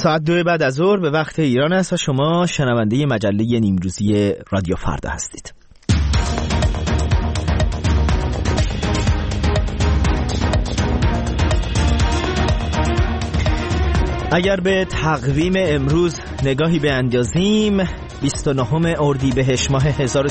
ساعت 2 بعد از ظهر به وقت ایران است و شما شنونده مجله نیمروزی رادیو فردا هستید. اگر به تقویم امروز نگاهی بیندازیم 29 اردیبهشت ماه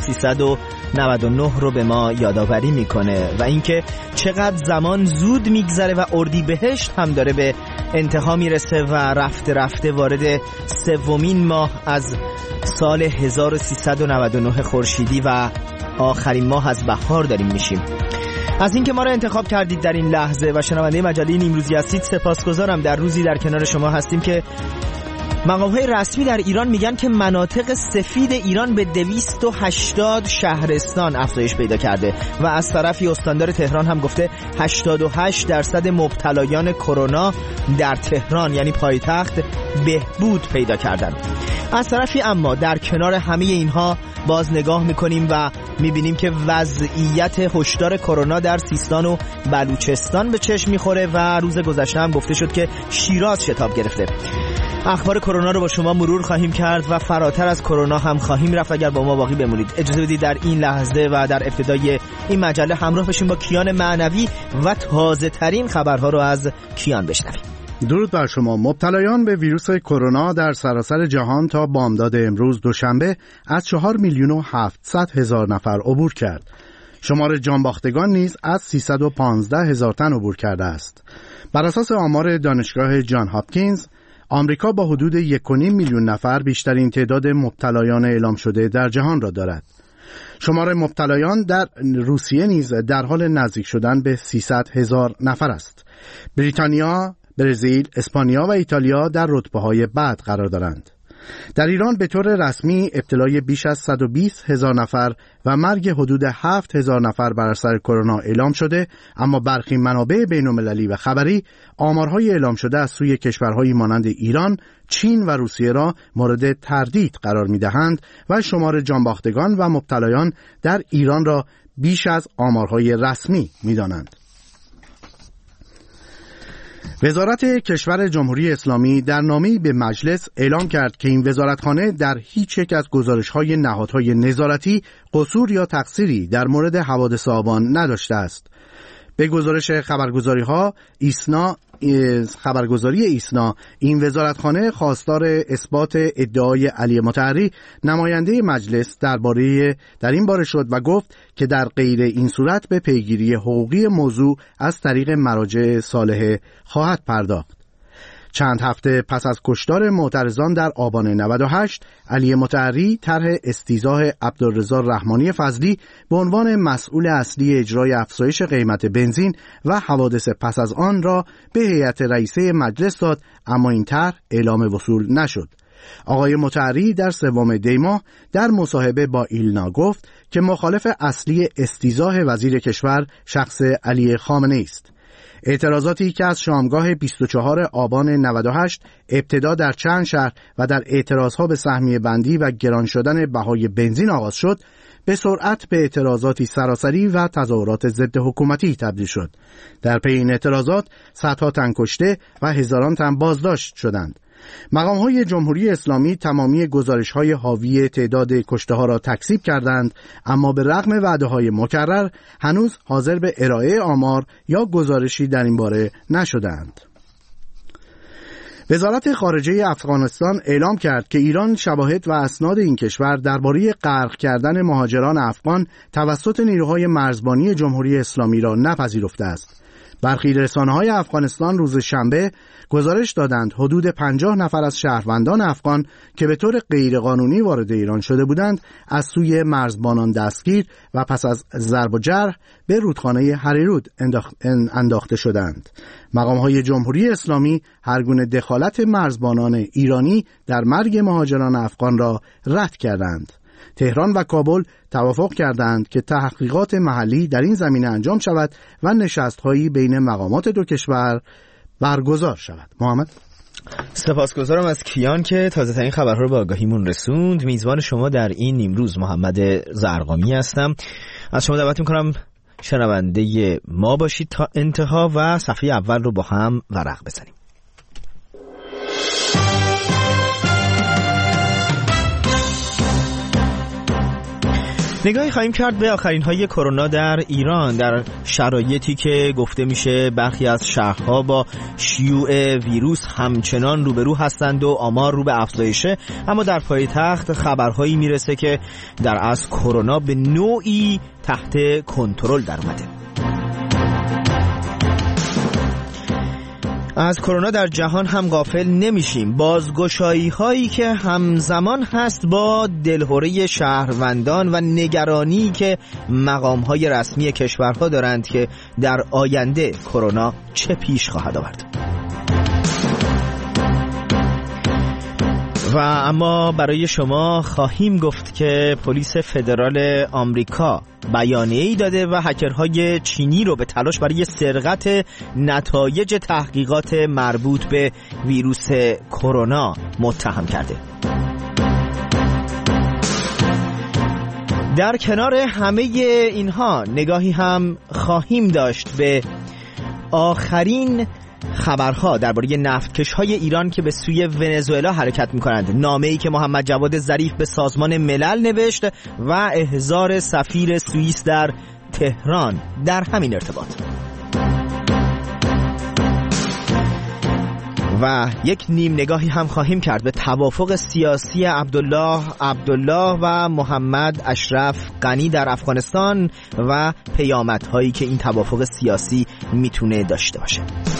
1399 رو به ما یادآوری میکنه و اینکه چقدر زمان زود میگذره و اردیبهشت هم داره به انتها میرسه و رفته رفته وارد سومین ماه از سال 1399 خورشیدی و آخرین ماه از بهار داریم میشیم. از اینکه ما رو انتخاب کردید در این لحظه و شنونده مجله نیمروزی هستید سپاسگزارم. در روزی در کنار شما هستیم که مقام‌های رسمی در ایران میگن که مناطق سفید ایران به 280 شهرستان افزایش پیدا کرده و از طرفی استاندار تهران هم گفته 88% مبتلایان کرونا در تهران یعنی پایتخت بهبود پیدا کردن. از طرفی اما در کنار همه اینها باز نگاه میکنیم و میبینیم که وضعیت هشدار کرونا در سیستان و بلوچستان به چشم میخوره و روز گذشته هم گفته شد که شیراز شتاب گرفته. اخبار کرونا رو با شما مرور خواهیم کرد و فراتر از کرونا هم خواهیم رفت اگر با ما باقی بمونید. اجازه بدید در این لحظه و در ابتدای این مجله همراه بشیم با کیان معنوی و تازه ترین خبرها رو از کیان بشنویم. درود بر شما. مبتلایان به ویروس کرونا در سراسر جهان تا بامداد امروز دوشنبه از 4,700,000 نفر عبور کرد. شمار جانباختگان نیز از 315,000 تن عبور کرده است. بر اساس آمار دانشگاه جان هاپکینز، آمریکا با حدود 1.5 میلیون نفر بیشترین تعداد مبتلایان اعلام شده در جهان را دارد. شمار مبتلایان در روسیه نیز در حال نزدیک شدن به 300,000 نفر است. بریتانیا، برزیل، اسپانیا و ایتالیا در رتبه‌های بعد قرار دارند. در ایران به طور رسمی ابتلای بیش از 120,000 نفر و مرگ حدود 7,000 نفر بر اثر کرونا اعلام شده، اما برخی منابع بین‌المللی و خبری آمارهای اعلام شده از سوی کشورهایی مانند ایران، چین و روسیه را مورد تردید قرار می‌دهند و شمار جانباختگان و مبتلایان در ایران را بیش از آمارهای رسمی می‌دانند. وزارت کشور جمهوری اسلامی در نامه‌ای به مجلس اعلام کرد که این وزارتخانه در هیچ یک از گزارش‌های نهادهای نظارتی قصور یا تقصیری در مورد حوادث آبان نداشته است. به گزارش خبرگزاری ایسنا، این وزارتخانه خواستار اثبات ادعای علی مطهری نماینده مجلس در این باره شد و گفت که در غیر این صورت به پیگیری حقوقی موضوع از طریق مراجع صالحه خواهد پرداخت. چند هفته پس از کشتار معترضان در آبان 98، علی مطهری طرح استیضاح عبدالرضا رحمانی فضلی به عنوان مسئول اصلی اجرای افزایش قیمت بنزین و حوادث پس از آن را به هیئت رئیسه مجلس داد، اما این طرح اعلام وصول نشد. آقای مطهری در 3 دی ماه در مصاحبه با ایلنا گفت که مخالف اصلی استیضاح وزیر کشور شخص علی خامنه‌ای است. اعتراضاتی که از شامگاه 24 آبان 98 ابتدا در چند شهر و در اعتراضها به سهمیه بندی و گران شدن بهای بنزین آغاز شد، به سرعت به اعتراضاتی سراسری و تظاهرات ضد حکومتی تبدیل شد. در پی این اعتراضات صدها تن کشته و هزاران تن بازداشت شدند. مقام‌های جمهوری اسلامی تمامی گزارش‌های حاوی تعداد کشته‌ها را تکذیب کردند، اما به رغم وعده‌های مکرر هنوز حاضر به ارائه آمار یا گزارشی در این باره نشدند. وزارت خارجه افغانستان اعلام کرد که ایران شواهد و اسناد این کشور درباره غرق کردن مهاجران افغان توسط نیروهای مرزبانی جمهوری اسلامی را نپذیرفته است. برخی رسانه‌های افغانستان روز شنبه گزارش دادند حدود 50 نفر از شهروندان افغان که به طور غیرقانونی وارد ایران شده بودند از سوی مرزبانان دستگیر و پس از ضرب و جرح به رودخانه هریرود انداخته شدند. مقام‌های جمهوری اسلامی هر گونه دخالت مرزبانان ایرانی در مرگ مهاجران افغان را رد کردند. تهران و کابل توافق کردند که تحقیقات محلی در این زمینه انجام شود و نشست‌هایی بین مقامات دو کشور برگزار شود. محمد، سپاسگزارم از کیان که تازه ترین خبرها رو به آگاهیمون رسوند. میزبان شما در این نیمروز محمد زرقامی هستم. از شما دعوت میکنم شنونده ما باشید تا انتها و صفحه اول رو با هم ورق بزنیم. نگاهی خواهیم کرد به آخرین های کرونا در ایران در شرایطی که گفته میشه برخی از شهرها با شیوع ویروس همچنان روبرو هستند و آمار رو به افزایشه، اما در پایتخت خبرهایی میرسه که در اصل کرونا به نوعی تحت کنترل در اومده. از کرونا در جهان هم غافل نمیشیم. بازگشایی هایی که همزمان هست با دلهره شهروندان و نگرانی که مقام های رسمی کشورها دارند که در آینده کرونا چه پیش خواهد آورد. و اما برای شما خواهیم گفت که پلیس فدرال آمریکا بیانیه‌ای داده و هکرهای چینی رو به تلاش برای سرقت نتایج تحقیقات مربوط به ویروس کرونا متهم کرده. در کنار همه اینها نگاهی هم خواهیم داشت به آخرین خبرها درباره نفتکش‌های ایران که به سوی ونزوئلا حرکت می‌کنند، نامه‌ای که محمد جواد ظریف به سازمان ملل نوشت و احضار سفیر سوئیس در تهران در همین ارتباط. و یک نیم نگاهی هم خواهیم کرد به توافق سیاسی عبدالله و محمد اشرف غنی در افغانستان و پیامدهایی که این توافق سیاسی میتونه داشته باشه.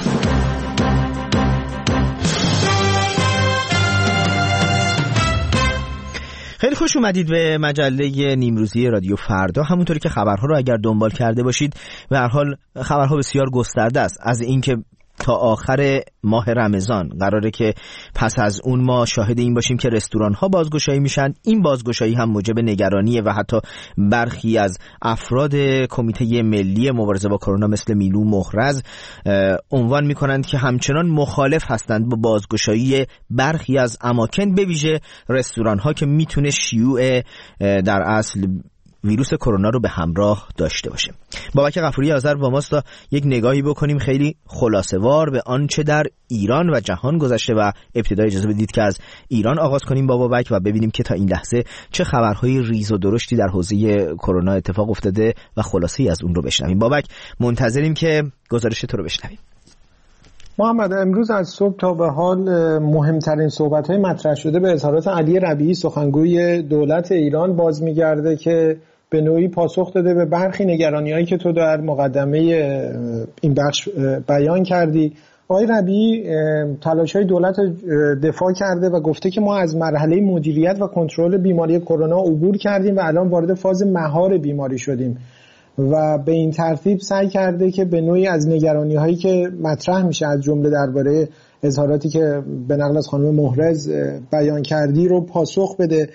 خیلی خوش اومدید به مجله نیمروزی رادیو فردا. همونطوری که خبرها رو اگر دنبال کرده باشید، به هر حال خبرها بسیار گسترده است. از اینکه تا آخر ماه رمضان قراره که پس از اون ما شاهد این باشیم که رستوران‌ها بازگشایی میشن. این بازگشایی هم موجب نگرانیه و حتی برخی از افراد کمیته ملی مبارزه با کرونا مثل میلو محرز عنوان میکنند که همچنان مخالف هستند با بازگشایی برخی از اماکن، به ویژه رستوران‌ها که میتونه شیوع در اصل ویروس کرونا رو به همراه داشته باشه. بابک غفوری آذر با ماست تا یک نگاهی بکنیم خیلی خلاصه‌وار به آنچه در ایران و جهان گذشته و ابتدا اجازه بدید که از ایران آغاز کنیم با بابک و ببینیم که تا این لحظه چه خبرهای ریز و درشتی در حوزه کرونا اتفاق افتاده و خلاصه‌ای از اون رو بشنویم. بابک، منتظریم که گزارش تو رو بشنویم. محمد، امروز از صبح تا به حال مهمترین صحبت‌های مطرح شده به اظهارات علی ربیعی سخنگوی دولت ایران باز می‌گرده که به نوعی پاسخ داده به برخی نگرانی‌هایی که تو در مقدمه این بخش بیان کردی. آقای ربیعی تلاش‌های دولت دفاع کرده و گفته که ما از مرحله مدیریت و کنترل بیماری کرونا عبور کردیم و الان وارد فاز مهار بیماری شدیم و به این ترتیب سعی کرده که به نوعی از نگرانی‌هایی که مطرح میشه از جمله درباره اظهاراتی که به نقل از خانم محرز بیان کردی رو پاسخ بده.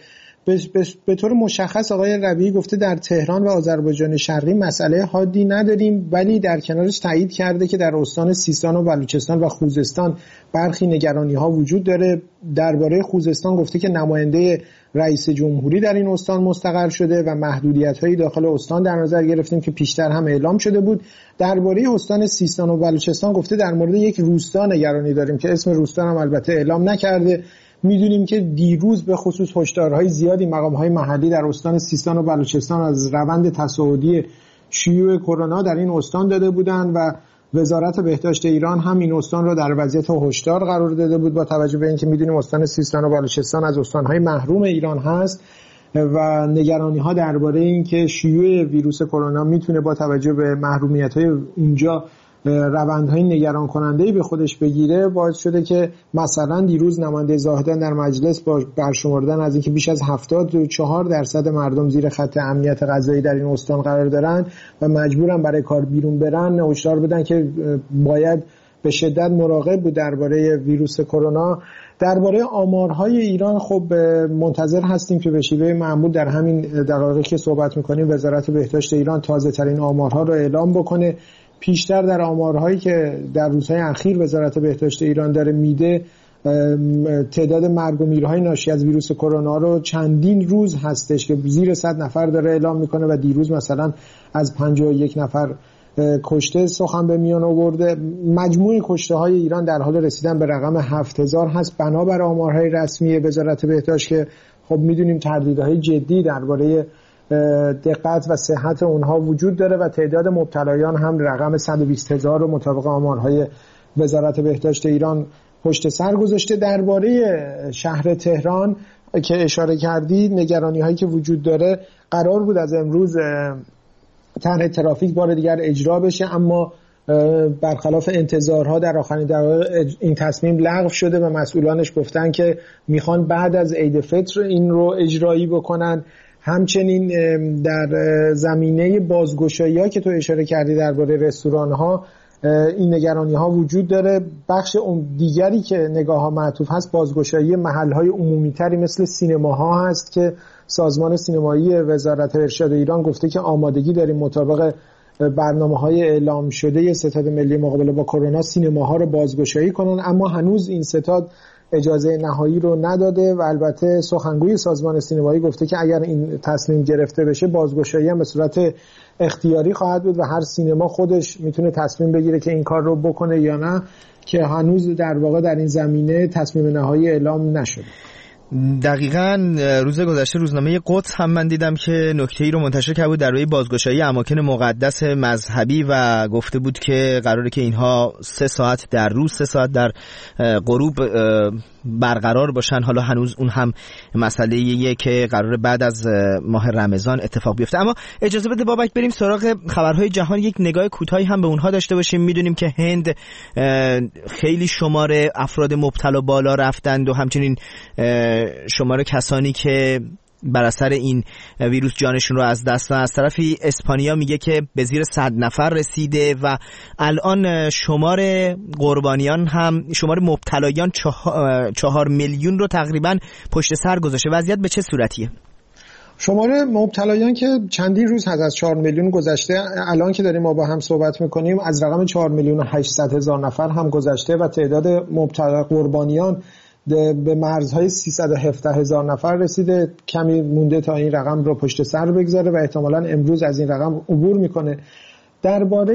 به طور مشخص آقای ربیعی گفته در تهران و آذربایجان شرقی مسئله حادی نداریم، ولی در کنارش تایید کرده که در استان سیستان و بلوچستان و خوزستان برخی نگرانی‌ها وجود داره. درباره خوزستان گفته که نماینده رئیس جمهوری در این استان مستقر شده و محدودیت‌های داخل استان در نظر گرفتیم که پیشتر هم اعلام شده بود. درباره استان سیستان و بلوچستان گفته در مورد یک روستا نگرانی داریم که اسم روستا هم البته اعلام نکرده. میدونیم که دیروز به خصوص هشدارهای زیادی مقام‌های محلی در استان سیستان و بلوچستان از روند تصاعدی شیوع کرونا در این استان داده بودند و وزارت بهداشت ایران هم این استان را در وضعیت هشدار قرار داده بود با توجه به اینکه میدونیم استان سیستان و بلوچستان از استان‌های محروم ایران هست و نگرانی‌ها درباره اینکه شیوع ویروس کرونا میتونه با توجه به محرومیت‌های اونجا روندهای نگران کننده‌ای به خودش بگیره باعث شده که مثلا دیروز نماینده زاهدان در مجلس با برشمردن از اینکه بیش از 74% مردم زیر خط امنیت غذایی در این استان قرار دارن و مجبورن برای کار بیرون برن هشدار بدن که باید به شدت مراقب بود درباره ویروس کرونا. درباره آمارهای ایران خب منتظر هستیم که به شیوه معمول در همین دقایقی که صحبت می‌کنیم وزارت بهداشت ایران تازه‌ترین آمارها رو اعلام بکنه. پیشتر در آمارهایی که در روزهای اخیر وزارت بهداشت ایران داره میده تعداد مرگ و میرهای ناشی از ویروس کرونا رو چندین روز هستش که زیر 100 نفر داره اعلام میکنه و دیروز مثلا از 51 نفر کشته سخن به میان آورده. مجموع کشته های ایران در حال رسیدن به رقم 7000 هست بنابر آمارهای رسمی وزارت بهداشت که خب میدونیم تردیدهای جدی درباره دقت و صحت اونها وجود داره و تعداد مبتلایان هم رقم 120,000 رو مطابق آمارهای وزارت بهداشت ایران پشت سر گذاشته. درباره شهر تهران که اشاره کردید، نگرانی هایی که وجود داره، قرار بود از امروز طرح ترافیک بار دیگر اجرا بشه، اما برخلاف انتظارها در آخرین دقایق این تصمیم لغو شده و مسئولانش گفتن که میخوان بعد از عید فطر این رو اجرایی بکنن. همچنین در زمینه بازگشایی‌ها که تو اشاره کردی درباره رستوران‌ها، این نگرانی‌ها وجود داره. بخش دیگری که نگاه‌ها معطوف هست بازگشایی محل‌های عمومی‌تری مثل سینماها هست که سازمان سینمایی وزارت ارشاد ایران گفته که آمادگی داریم مطابق برنامه‌های اعلام شده ستاد ملی مقابله با کرونا سینماها رو بازگشایی کنن، اما هنوز این ستاد اجازه نهایی رو نداده و البته سخنگوی سازمان سینمایی گفته که اگر این تصمیم گرفته بشه بازگشایی هم به صورت اختیاری خواهد بود و هر سینما خودش میتونه تصمیم بگیره که این کار رو بکنه یا نه، که هنوز در واقع در این زمینه تصمیم نهایی اعلام نشده. دقیقاً روز گذشته روزنامه قدس هم من دیدم که نکته‌ای رو منتشر کرده بود درباره بازگشایی اماکن مقدس مذهبی و گفته بود که قراره که اینها 3 ساعت در روز 3 ساعت در غروب برقرار باشن. حالا هنوز اون هم مسئله‌ایه که قراره بعد از ماه رمضان اتفاق بیفته. اما اجازه بده بابک بریم سراغ خبرهای جهان، یک نگاه کوتاهی هم به اونها داشته باشیم. میدونیم که هند خیلی شمار افراد مبتلا بالا رفتند و همچنین شمار کسانی که بر اثر این ویروس جانشون رو از دست دادن. از طرفی اسپانیا میگه که به زیر 100 نفر رسیده و الان شمار قربانیان هم شمار مبتلایان 4 میلیون رو تقریبا پشت سر گذاشته. وضعیت به چه صورتیه؟ شمار مبتلایان که چندین روز هست از 4 میلیون گذشته، الان که داریم ما با هم صحبت میکنیم از رقم 4 میلیون و 800 هزار نفر هم گذشته و تعداد مبتلا قربانیان به مرزهای 317 هزار نفر رسیده. کمی مونده تا این رقم رو پشت سر بگذاره و احتمالاً امروز از این رقم عبور میکنه. درباره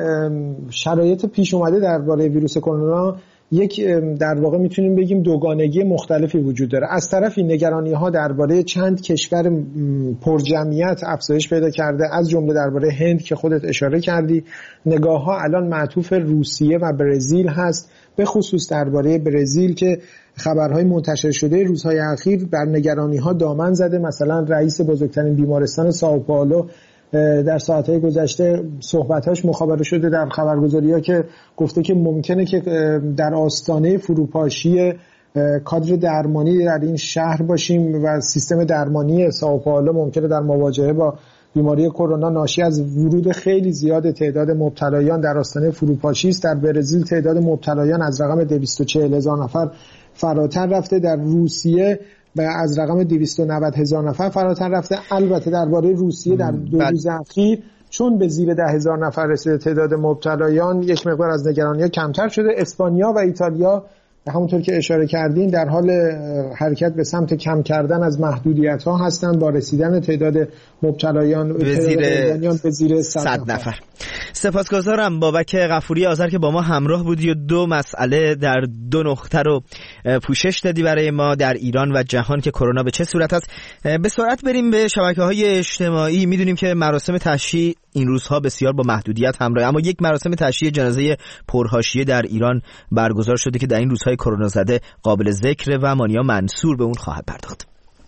شرایط پیش اومده درباره ویروس کرونا یک در واقع میتونیم بگیم دوگانگی مختلفی وجود داره. از طرفی نگرانی ها درباره چند کشور پرجمعیت افزایش پیدا کرده، از جمله درباره هند که خودت اشاره کردی. نگاه ها الان معطوف روسیه و برزیل هست، به خصوص درباره برزیل که خبرهای منتشر شده روزهای اخیر بر نگرانی ها دامن زده. مثلا رئیس بزرگترین بیمارستان سائو پائولو در ساعتهای گذشته صحبتاش مخابره شده در خبرگزاری‌ها که گفته که ممکنه که در آستانه فروپاشی کادر درمانی در این شهر باشیم و سیستم درمانی سائو پائولو ممکنه در مواجهه با بیماری کرونا ناشی از ورود خیلی زیاد تعداد مبتلایان در آستانه فروپاشی است. در برزیل تعداد مبتلایان از رقم 240 هزار نفر فراتر رفته، در روسیه و از رقم 290 هزار نفر فراتر رفته. البته درباره روسیه در 2 روز اخیر چون به زیر 10 هزار نفر رسیده تعداد مبتلایان، یک مقدار از نگرانی‌ها کمتر شده. اسپانیا و ایتالیا همونطور که اشاره کردین در حال حرکت به سمت کم کردن از محدودیت‌ها هستند با رسیدن تعداد مبتلایان به زیر 100 نفر. سپاسگزارم بابک غفوری آذر که با ما همراه بودی و 2 مسئله در 2 نقطه رو پوشش دادی برای ما در ایران و جهان که کرونا به چه صورت است. به سرعت بریم به شبکه‌های اجتماعی. میدونیم که مراسم تشییع این روزها بسیار با محدودیت همراه، اما یک مراسم تشییع جنازه پرحاشیه در ایران برگزار شده که در این روزهای کرونا زده قابل ذکر و مانیا منصور به اون خواهد پرداخت.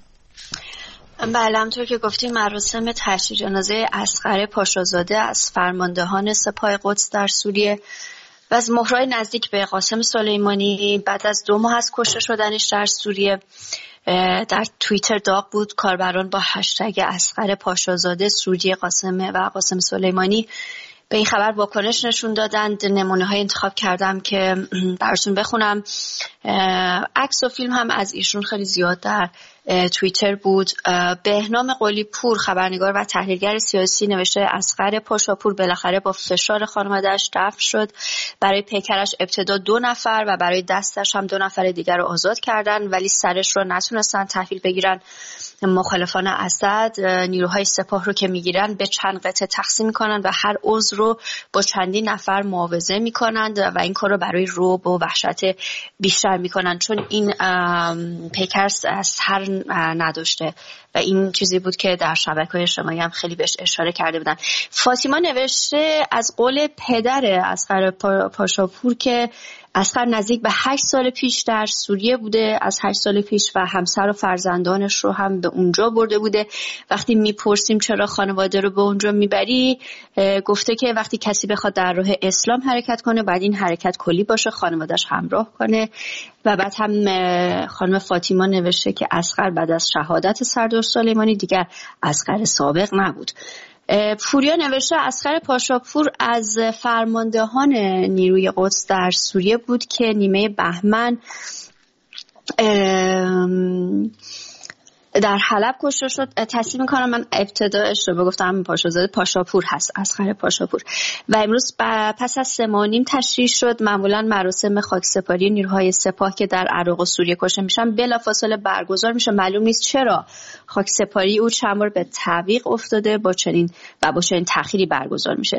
بله، همونطور که گفتیم مراسم تشییع جنازه اصغر پاشازاده از فرماندهان سپاه قدس در سوریه و از مهرهای نزدیک به قاسم سلیمانی بعد از 2 ماه از کشته شدنش در سوریه در توییتر داغ بود. کاربران با هشتگ اصغر پاشازاده سوریه قاسم سلیمانی به این خبر واکنش نشون دادند. نمونه های انتخاب کردم که براتون بخونم. عکس و فیلم هم از ایشون خیلی زیاد در توییتر بود. بهنام قلی پور خبرنگار و تحلیلگر سیاسی نوشته اصغر پاشاپور بالاخره با فشار خانواده‌اش دفن شد. برای پیکرش ابتدا 2 نفر و برای دستش هم 2 نفر دیگر رو آزاد کردن، ولی سرش رو نتونستن تحویل بگیرن. مخالفان اسد نیروهای سپاه رو که میگیرن به چند قطعه تقسیم میکنن و هر عضو رو با چندین نفر معاوضه میکنند و این کار رو برای رعب و وحشت بیشتر میکنن، چون این پیکر از هر قانون نداشته و این چیزی بود که در شبکه‌های اجتماعی هم خیلی بهش اشاره کرده بودن. فاطیما نوشته از قول پدر اصغر پاشاپور که اصغر نزدیک به 8 سال پیش در سوریه بوده، از 8 سال پیش و همسر و فرزندانش رو هم به اونجا برده بوده. وقتی میپرسیم چرا خانواده رو به اونجا میبری، گفته که وقتی کسی بخواد در راه اسلام حرکت کنه باید این حرکت کلی باشه، خانواده‌اش همراه کنه. و بعد هم خانم فاطیما نوشته که اصغر بعد از شهادت سردار سلیمانی دیگر اصغر سابق نبود. پوریا نوشته اصغر پاشاپور از فرماندهان نیروی قدس در سوریه بود که نیمه بهمن در حلب کشته شد. تصحیح میکنم من ابتدا اشتباه گفتم، پاشاپور هست، اصغر پاشاپور. و امروز پس از 3 ماه و نیم تشریح شد. معمولا مراسم خاکسپاری نیروهای سپاه که در عراق و سوریه کشته میشن بلافاصله برگزار میشه. معلوم نیست چرا خاکسپاری او چند بار به تعویق افتاده با چنین تأخیری برگزار میشه.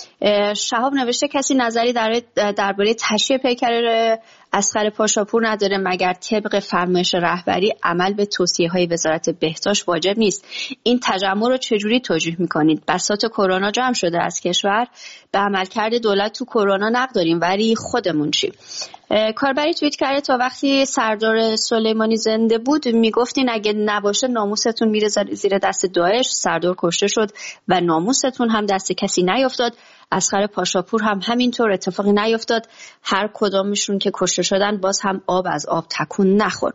شهاب نوشته کسی نظری درباره تشییع پیکر اصغر پاشاپور نداره مگر طبق فرمایش رهبری عمل به توصیه‌های وزارت بهداشت واجب نیست. این تجمع رو چجوری توجیه میکنید؟ بساط کرونا جمع شده از کشور، به عملکرد دولت تو کرونا نقد داریم ولی خودمون چی؟ کاربری توییت کرده تا وقتی سردار سلیمانی زنده بود میگفتین اگه نباشه ناموستون میره زیر دست داعش، سردار کشته شد و ناموستون هم دست کسی نیفتاد. اصغر پاشاپور هم همینطور، اتفاقی نیفتاد. هر کدامشون که کشته شدن باز هم آب از آب تکون نخورد.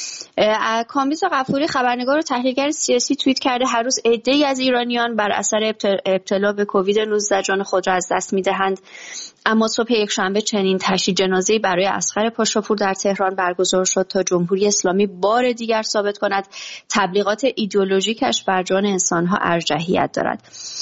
کامبیز غفوری خبرنگار و تحلیلگر سیاسی توییت کرده هر روز عده‌ای از ایرانیان بر اثر ابتلا به کووید 19 جان خود را از دست می‌دهند. اما صبح یکشنبه چنین تشییع جنازه‌ای برای اصغر پاشاپور در تهران برگزار شد تا جمهوری اسلامی بار دیگر ثابت کند تبلیغات ایدئولوژیکش بر جان انسان‌ها ارجحیت دارد.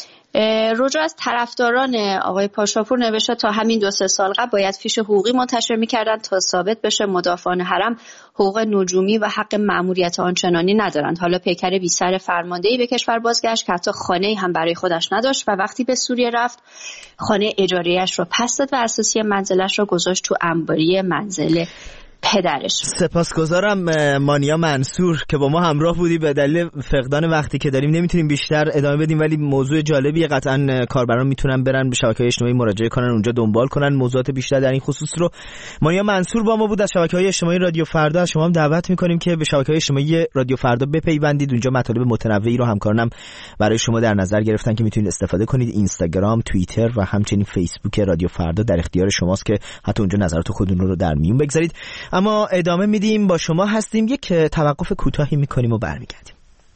رجوع از طرفداران آقای پاشاپور نوشته تا همین 2-3 سال قبل باید فیش حقوقی منتشر می‌کردند تا ثابت بشه مدافعان حرم حقوق نجومی و حق مأموریت آنچنانی ندارند. حالا پیکر بی‌سر فرماندهی به کشور بازگشت که حتی خانه‌ای هم برای خودش نداشت و وقتی به سوریه رفت خانه اجاریه‌اش رو پس داد و اساسی منزلش رو گذاشت تو انباری منزل پدرش. سپاسگزارم مانیا منصور که با ما همراه بودی. به دلیل فقدان وقتی که داریم نمیتونیم بیشتر ادامه بدیم ولی موضوع جالبیه، قطعا کاربران میتونن برن به شبکه‌های اجتماعی مراجعه کنن، اونجا دنبال کنن موضوعات بیشتر در این خصوص رو. مانیا منصور با ما بود از شبکه‌های اجتماعی رادیو فردا. شما هم دعوت میکنیم که به شبکه‌های اجتماعی رادیو فردا بپیوندید، اونجا مطالب متنوعی رو همکارانم برای شما در نظر گرفتن که میتونید استفاده کنید. اینستاگرام، توییتر و همچنین فیسبوک رادیو فردا در اختیار شماست که حتی اونجا نظرات خودتون رو در میون بگذارید. اما ادامه میدیم، با شما هستیم، یک توقف کوتاهی میکنیم و برمیگردیم.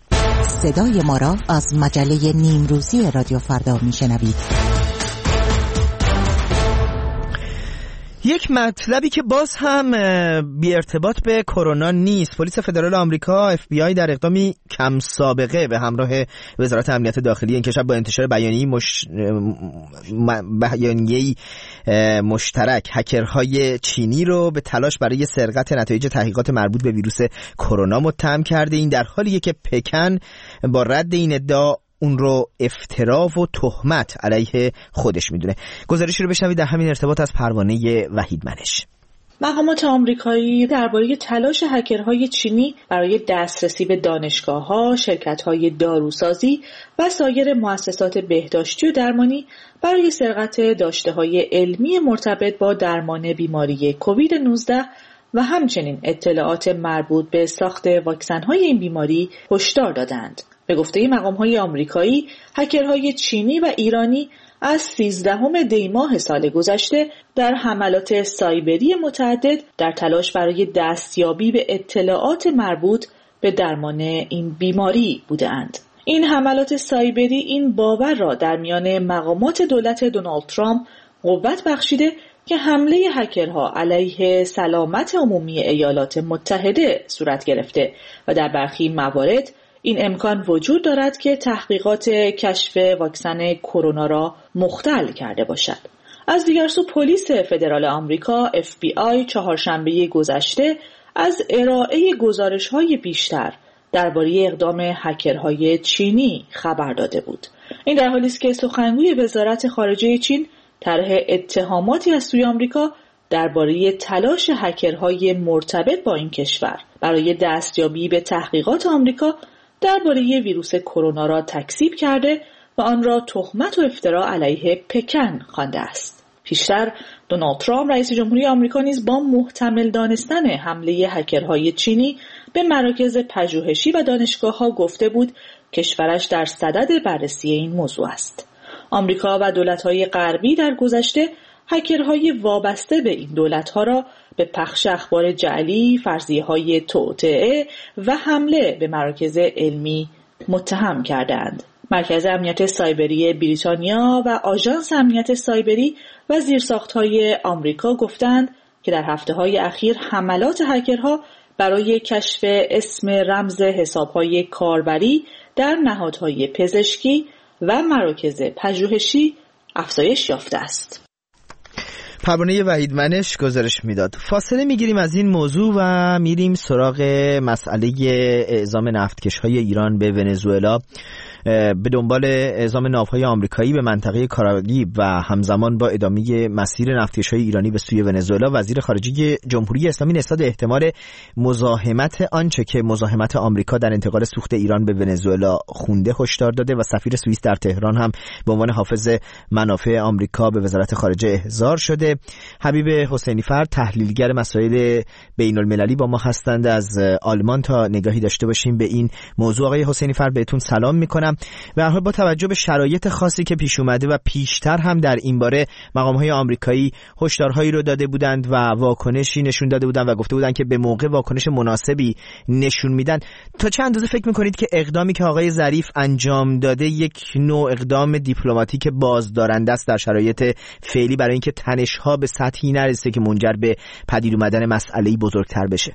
صدای ما را از مجله نیمروزی رادیو فردا میشنوید. یک مطلبی که باز هم بی ارتباط به کرونا نیست. پلیس فدرال آمریکا FBI در اقدامی کم سابقه به همراه وزارت امنیت داخلی این کشور با انتشار بیانیه‌ای مشترک هکرهای چینی رو به تلاش برای سرقت نتایج تحقیقات مربوط به ویروس کرونا متهم کرده. این در حالیه که پکن با رد این ادعا اون رو افترا و تهمت علیه خودش میدونه. گزارشی رو بشنوید در همین ارتباط از پروانه وحید منش. مقامات آمریکایی درباره تلاش هکرهای چینی برای دسترسی به دانشگاه‌ها، شرکت‌های داروسازی و سایر مؤسسات بهداشتی و درمانی برای سرقت داشته‌های علمی مرتبط با درمان بیماری کووید 19 و همچنین اطلاعات مربوط به ساخت واکسن‌های این بیماری هشدار دادند. به گفته مقام‌های آمریکایی، هکرهای چینی و ایرانی از 13 دی ماه سال گذشته در حملات سایبری متعدد در تلاش برای دستیابی به اطلاعات مربوط به درمان این بیماری بودند. این حملات سایبری این باور را در میان مقامات دولت دونالد ترامپ قوت بخشیده که حمله هکرها علیه سلامت عمومی ایالات متحده صورت گرفته و در برخی موارد این امکان وجود دارد که تحقیقات کشف واکسن کرونا را مختل کرده باشد. از دیگر سو پلیس فدرال آمریکا FBI چهارشنبه گذشته از ارائه گزارش‌های بیشتر درباره اقدام هکرهای چینی خبر داده بود. این در حالی است که سخنگوی وزارت خارجه چین طرح اتهاماتی از سوی آمریکا درباره تلاش هکرهای مرتبط با این کشور برای دستیابی به تحقیقات آمریکا درباره ویروس کرونا را تکذیب کرده و آن را تهمت و افترا علیه پکن خوانده است. پیشتر دونالد ترامپ رئیس جمهوری آمریکا نیز با محتمل دانستن حمله هکرهای چینی به مراکز پژوهشی و دانشگاه‌ها گفته بود کشورش در صدد بررسی این موضوع است. آمریکا و دولت‌های غربی در گذشته هکرهای وابسته به این دولت‌ها را به پخش اخبار جعلی، فرضیه‌های توطئه و حمله به مراکز علمی متهم کردند. مرکز امنیت سایبری بریتانیا و آژانس امنیت سایبری و زیرساخت‌های آمریکا گفتند که در هفته‌های اخیر حملات هکرها برای کشف اسم رمز حساب‌های کاربری در نهادهای پزشکی و مراکز پژوهشی افزایش یافته است. پروانه وحیدمنش گزارش میداد. فاصله میگیریم از این موضوع و میریم سراغ مسئله اعزام نفتکش‌های ایران به ونزوئلا به دنبال اعزام ناوهای آمریکایی به منطقه کارالیب و همزمان با ادامه مسیر نفتکش‌های ایرانی به سوی ونزوئلا، وزیر خارجه جمهوری اسلامی نسبت احتمال مزاحمت آنچه که مزاحمت آمریکا در انتقال سوخت ایران به ونزوئلا خونده هشدار داده و سفیر سوئیس در تهران هم به عنوان حافظ منافع آمریکا به وزارت خارجه احضار شده. حبیب حسینی فرد تحلیلگر مسائل بین‌المللی با ما هستند از آلمان تا نگاهی داشته باشیم به این موضوع. آقای حسینی فرد بهتون سلام میکنم. به هر حال با توجه به شرایط خاصی که پیش اومده و پیشتر هم در این باره مقام‌های آمریکایی هشدارهایی رو داده بودند و واکنشی نشون داده بودند و گفته بودند که به موقع واکنش مناسبی نشون میدن، تا چه اندازه فکر میکنید که اقدامی که آقای ظریف انجام داده یک نوع اقدام دیپلماتیک بازدارنده است در شرایط فعلی برای اینکه تنش‌ها به سطحی نرسه که منجر به پدید اومدن مسئله‌ای بزرگتر بشه؟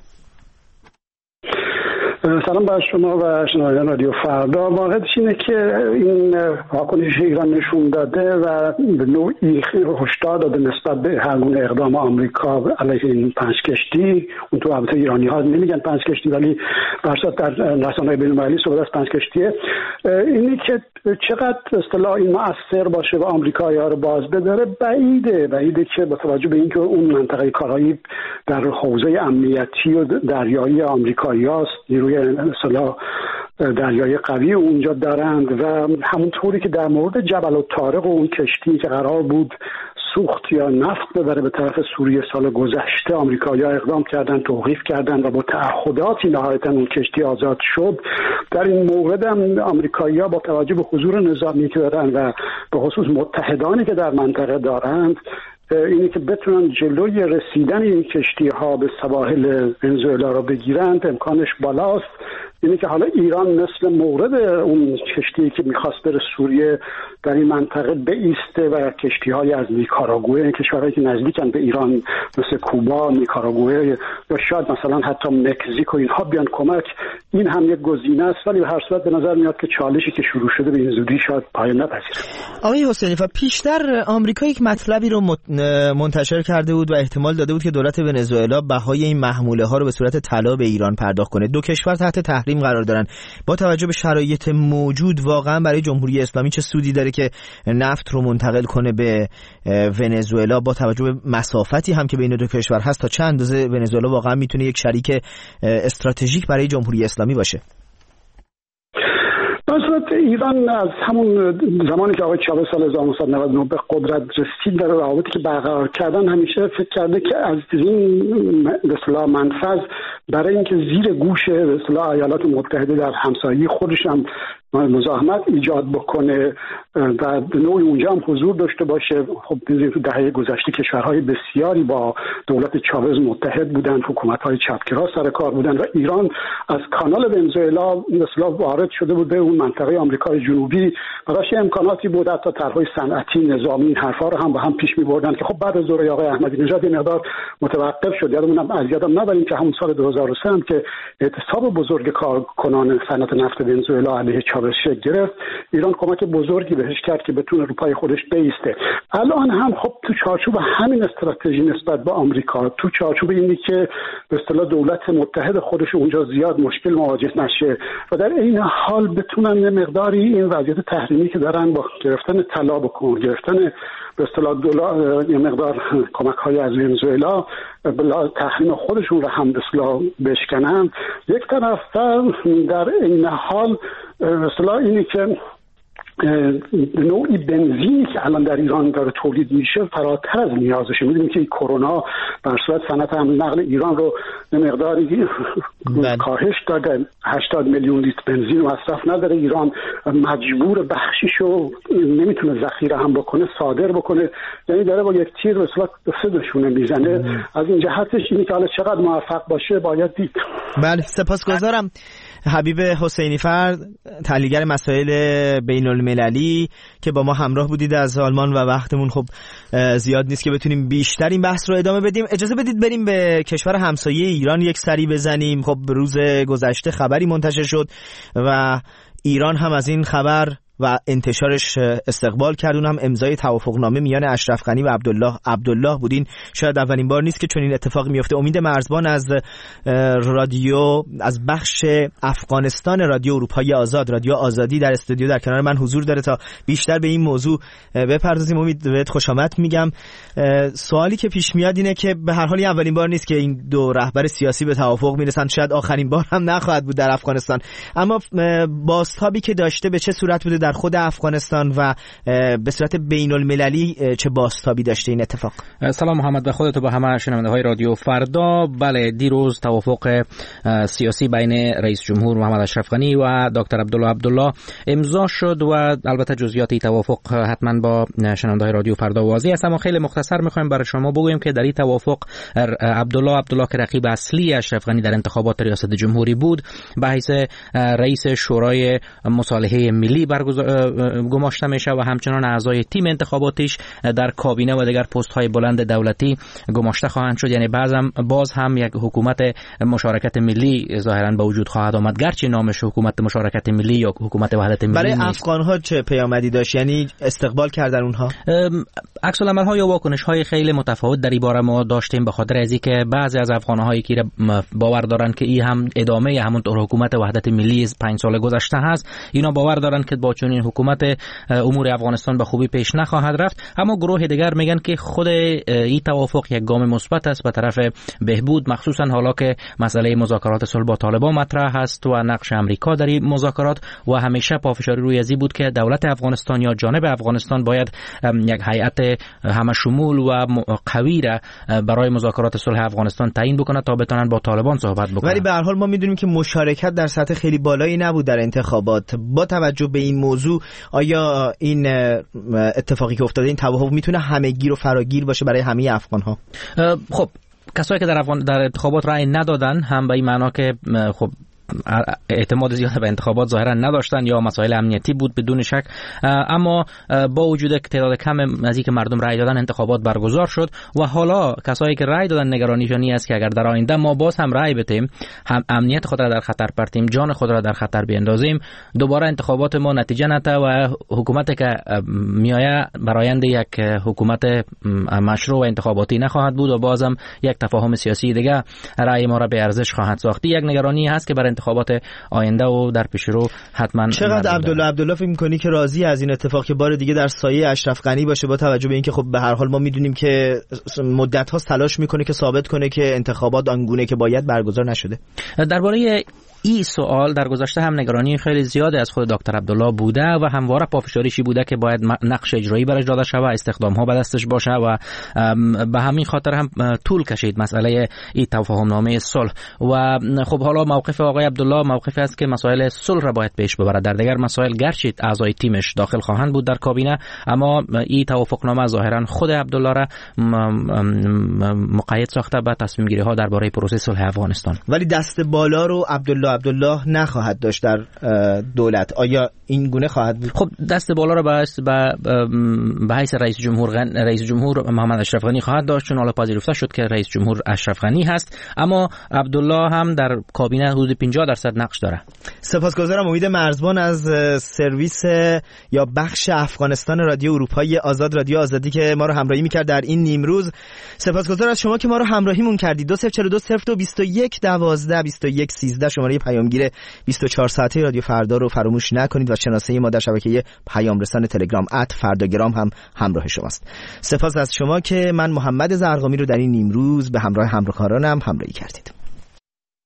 سلام بر شما و شنوندگان رادیو فردا. واقعیتش اینه که این واکنش ایران نشون داده و به نوعی هشدار داده نسبت به هر گونه اقدام آمریکا علیه این 5 کشتی. اون تو البته ایرانی‌ها نمیگن 5 کشتی، ولی برصد در رسانه‌های بین‌المللی صحبت از 5 کشتیه. اینی که چقدر اصطلاح این مؤثر باشه و آمریکایی‌ها رو باز بداره بعیده که با توجه به اینکه اون منطقه کارالیب در حوزه امنیتی و دریایی آمریکایی‌هاست، نیروی اصطلاح دریای قوی اونجا دارند و همونطوری که در مورد جبل الطارق و اون کشتی که قرار بود سوخت یا نفت ببره به طرف سوریه سال گذشته، آمریکایی‌ها اقدام کردن، توقیف کردن و با تعهداتی نهایتاً اون کشتی آزاد شد. در این مورد هم آمریکایی‌ها با توجه به حضور نظامی که دارن و به خصوص متحدانی که در منطقه دارند، اینه که بتونن جلوی رسیدن این کشتی‌ها به سواحل ونزوئلا را بگیرند امکانش بالاست. اینه که حالا ایران مثل مورد اون کشتی که میخواست بره سوریه در این منطقه بایسته و کشتی‌های از نیکاراگوئه، کشورهایی که نزدیکن به ایران مثل کوبا، نیکاراگوئه یا شاید مثلا حتی مکزیک و اینها بیان کمک، این هم یک گزینه است. ولی به هر صورت به نظر میاد که چالشی که شروع شده به این زودی شاید پایان نپذیره. آقای حسینی فرد، پیشتر آمریکا یک مطلبی رو منتشر کرده بود و احتمال داده بود که دولت ونزوئلا بهای این محموله ها رو به صورت طلا به ایران پرداخت کنه. دو کشور تحت تحریم قرار دارن. با توجه به شرایط موجود واقعا برای جمهوری اسلامی چه سودی داره که نفت رو منتقل کنه به ونزوئلا، با توجه به مسافتی هم که بین دو کشور هست؟ تا چند اندازه ونزوئلا واقعا میتونه یک شریک استراتژیک برای جمهوری اسلامی باشه؟ مثلا ایران از همون زمانی که آقای چاوز سال 1999 به قدرت رسید در روابطی که برقرار کردن همیشه فکر کرده که از این به اصطلاح منفذ برای اینکه زیر گوش به اصطلاح ایالات متحده در همسایگی خودش هم مزاحمت ایجاد بکنه و به نوعی اونجا هم حضور داشته باشه. خب تو دهه گذشته کشورهای بسیاری با دولت چاوز متحد بودن، حکومت‌های چپگرا سر کار بودن و ایران از کانال ونزوئلا مثلا وارد شده بود به اون منطقه آمریکای جنوبی. براش امکاناتی بود، حتی طرح‌های صنعتی، نظامی، این حرفا رو هم با هم پیش می‌بردن که خب بعد از دوره آقای احمدی نژاد این مقدار متوقف شد. یادمونم از یادم نبریم که همون سال 2003 هم که اعتصاب بزرگ کارکنان صنعت نفت ونزوئلا علیه مقابل شکل گرفت، ایران کمک بزرگی بهش کرد که بتونه رو پای خودش بایسته. الان هم خب تو چارچوب همین استراتژی نسبت به آمریکا، تو چارچوب اینی که به اصطلاح دولت متحد خودش اونجا زیاد مشکل مواجه نشه و در این حال بتونن یه مقداری این وضعیت تحریمی که دارن با گرفتن طلا بکنن، گرفتن به اصطلاح دلار، یه مقدار کمک‌های از ونزوئلا بلا تحریم خودشون رو هم به اصطلاح بشکنن. یک طرف در این حال به اصطلاح اینی که نوعی بنزینی که الان در ایران داره تولید میشه فراتر از نیازشه. میدونیم که کرونا بر صورت صنعت حمل نقل ایران رو به مقداری کاهش داده. 80 میلیون لیتر بنزین مصرف نداره ایران، مجبور بخشیشو نمیتونه ذخیره هم بکنه، صادر بکنه، یعنی داره با یک تیر به اصطلاح سه دشونه میزنه. از این جهتش اینی که حالا چقدر موفق باشه باید دید. بله، سپاسگزارم. حبیب حسینی فرد، تحلیلگر مسائل بین المللی که با ما همراه بودید از آلمان و وقتمون خب زیاد نیست که بتونیم بیشتر این بحث رو ادامه بدیم. اجازه بدید بریم به کشور همسایه ایران یک سری بزنیم. خب روز گذشته خبری منتشر شد و ایران هم از این خبر و انتشارش استقبال کرد. اون هم امضای توافقنامه میان اشرف غنی و عبدالله بودین. شاید اولین بار نیست که چنین اتفاقی میفته. امید مرزبان از رادیو، از بخش افغانستان رادیو اروپای آزاد، رادیو آزادی، در استودیو در کنار من حضور داره تا بیشتر به این موضوع بپردازیم. امید بهت خوش آمد میگم. سوالی که پیش میاد اینه که به هر حال اولین بار نیست که این دو رهبر سیاسی به توافق میرسن، شاید آخرین بار هم نخواهد بود در افغانستان، اما بازتابی که داشته به چه صورت بوده در خود افغانستان و به صورت بین المللی چه بازتابی داشته این اتفاق؟ سلام محمد و خودت و به همه شنونده های رادیو فردا. بله، دیروز توافق سیاسی بین رئیس جمهور محمد اشرف غنی و دکتر عبدالله امضا شد و البته جزئیات این توافق حتما با شنونده های رادیو فردا واضح است، اما خیلی مختصر میخوایم برای شما بگویم که در این توافق عبدالله که رقیب اصلی اشرف غنی در انتخابات ریاست جمهوری بود، به حیث رئیس شورای مصالحه ملی گماشته میشه و همچنان اعضای تیم انتخاباتیش در کابینه و دیگر پست های بلند دولتی گماشته خواهند شد. یعنی باز هم یک حکومت مشارکت ملی ظاهرا به وجود خواهد آمد، گرچه نامش حکومت مشارکت ملی یا حکومت وحدت ملی برای افغان ها چه پیامدی داشت؟ یعنی استقبال کردن اونها؟ عکس العمل ها یا واکنش های خیلی متفاوت در این باره ما داشتیم، به خاطر از اینکه بعضی از افغان هایی که باور دارن که این هم ادامه همونطور حکومت وحدت ملی 5 سال گذشته هست، اینا باور دارن که با چنین حکومت امور افغانستان به خوبی پیش نخواهد رفت. اما گروه دیگر میگن که خود این توافق یک گام مثبت است به طرف بهبود، مخصوصا حالا که مسئله مذاکرات صلح با طالبان مطرح است و نقش امریکا در این مذاکرات و همیشه پافشاری روی ازی بود که دولت افغانستان یا جانب افغانستان باید یک هیئت همه شمول و قوی را برای مذاکرات صلح افغانستان تعیین بکنه تا بتونن با طالبان صحبت بکنن. ولی به هر حال ما میدونیم که مشارکت در سطح خیلی بالایی نبود در انتخابات. با توجه به این موضوع آیا این اتفاقی که افتاده، این توافق میتونه همه‌گیر و فراگیر باشه برای همه افغان ها؟ خب کسایی که در انتخابات رأی ندادن هم به این معنا که خب اعتماد زیاد به انتخابات ظاهرا نداشتن یا مسائل امنیتی بود بدون شک، اما با وجود تعداد کم از اینکه مردم رأی دادن انتخابات برگزار شد و حالا کسایی که رأی دادن نگرانیشانی است که اگر در آینده ما باز هم رأی بدیم، هم امنیت خود را در خطر پرتیم، جان خود را در خطر بیندازیم، دوباره انتخابات ما نتیجه نده و حکومتی که میایه برآیند یک حکومت مشروع و انتخاباتی نخواهد بود و بازم یک تفاهم سیاسی دیگه رأی ما را به ارزش خواهد ساخت. یک نگرانی هست که برای انتخابات آینده و در پیش رو حتما. چقدر عبدالله فکر می‌کنی که راضی از این اتفاق که بار دیگه در سایه اشرف غنی باشه، با توجه به اینکه خب به هر حال ما میدونیم که مدت‌ها تلاش میکنه که ثابت کنه که انتخابات آنگونه که باید برگزار نشده؟ درباره این سوال در گذشته هم نگرانی خیلی زیاده از خود دکتر عبدالله بوده و همواره پافشاریشی بوده که باید نقش اجرایی برش داده شود، استخدام ها به دستش باشه و به همین خاطر هم طول کشید مسئله این تفاهم نامه صلح. و خب حالا موقف آقای عبدالله موقفی است که مسائل صلح را باید پیش ببرد. در دیگر مسائل گرچه اعضای تیمش داخل خواهند بود در کابینه، اما این توافق نامه ظاهرا خود عبدالله را مقید ساخته به تصمیم گیری ها درباره پروسه صلح افغانستان. ولی دست بالا رو عبدالله نخواهد داشت در دولت. آیا این گونه خواهد بود؟ خب دست بالا را به حیث رئیس جمهور محمد اشرف غنی خواهد داشت، چون حالا پذیرفته شد که رئیس جمهور اشرف غنی هست، اما عبدالله هم در کابینه حدود 50% 50% نقش داره. سپاسگزارم. امید مرزبان از سرویس یا بخش افغانستان رادیو اروپایی آزاد، رادیو آزادی که ما رو همراهی میکرد در این نیمروز. سپاسگزار از شما که ما رو همراهیمون کردید. 20420221122113 شماره پیامگیر 24 ساعته رادیو فردا رو فراموش نکنید و شناسه ما در شبکه پیام رسان تلگرام @فرداگرام هم همراه شماست. سپاس از شما که من محمد زرقامی رو در این نیمروز به همراه همکارانم همراهی کردید.